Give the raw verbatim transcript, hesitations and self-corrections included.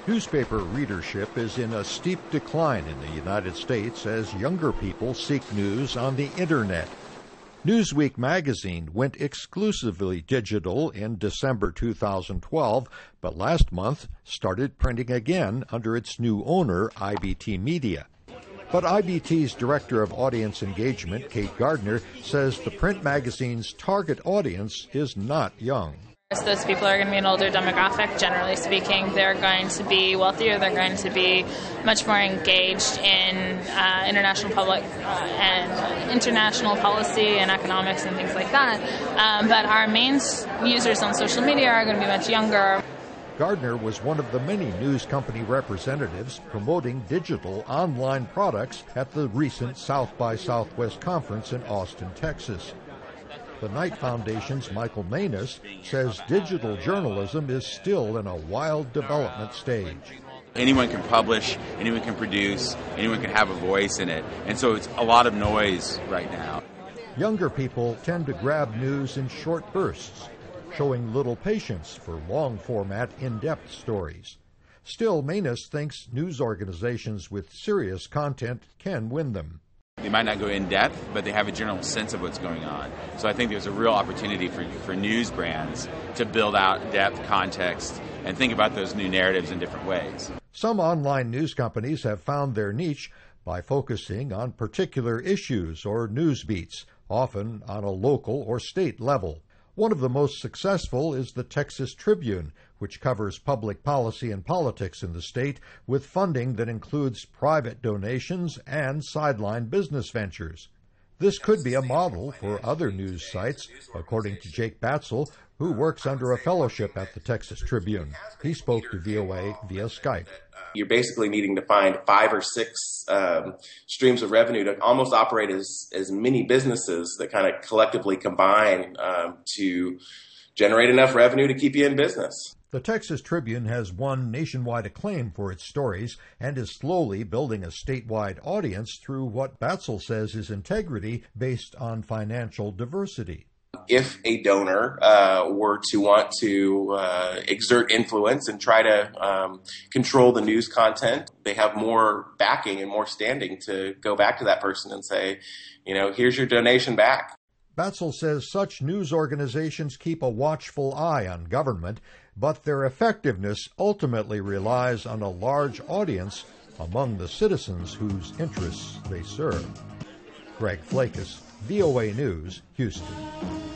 Newspaper readership is in a steep decline in the United States as younger people seek news on the Internet. Newsweek magazine went exclusively digital in December two thousand twelve, but last month started printing again under its new owner, I B T Media. But I B T's Director of Audience Engagement, Kate Gardner, says the print magazine's target audience is not young. Those people are going to be an older demographic, generally speaking. They're going to be wealthier. They're going to be much more engaged in uh, international public uh, and international policy and economics and things like that. Um, but our main users on social media are going to be much younger. Gardner was one of the many news company representatives promoting digital online products at the recent South by Southwest conference in Austin, Texas. The Knight Foundation's Michael Manus says digital journalism is still in a wild development stage. Anyone can publish, anyone can produce, anyone can have a voice in it, and so it's a lot of noise right now. Younger people tend to grab news in short bursts, showing little patience for long-format, in-depth stories. Still, Manus thinks news organizations with serious content can win them. They might not go in depth, but they have a general sense of what's going on. So I think there's a real opportunity for, for news brands to build out depth, context, and think about those new narratives in different ways. Some online news companies have found their niche by focusing on particular issues or news beats, often on a local or state level. One of the most successful is the Texas Tribune, which covers public policy and politics in the state with funding that includes private donations and sideline business ventures. This could be a model for other news sites, according to Jake Batzel, who works under a fellowship at the Texas Tribune. He spoke to V O A via Skype. You're basically needing to find five or six um, streams of revenue to almost operate as, as many businesses that kind of collectively combine um, to generate enough revenue to keep you in business. The Texas Tribune has won nationwide acclaim for its stories and is slowly building a statewide audience through what Batzel says is integrity based on financial diversity. If a donor uh, were to want to uh, exert influence and try to um, control the news content, they have more backing and more standing to go back to that person and say, you know, here's your donation back. Batzel says such news organizations keep a watchful eye on government, but their effectiveness ultimately relies on a large audience among the citizens whose interests they serve. Greg Flakus, V O A News, Houston.